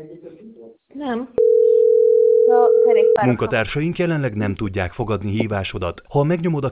Nem. A kerékpárosok. Munkatársaink jelenleg nem tudják fogadni hívásodat. Ha megnyomod a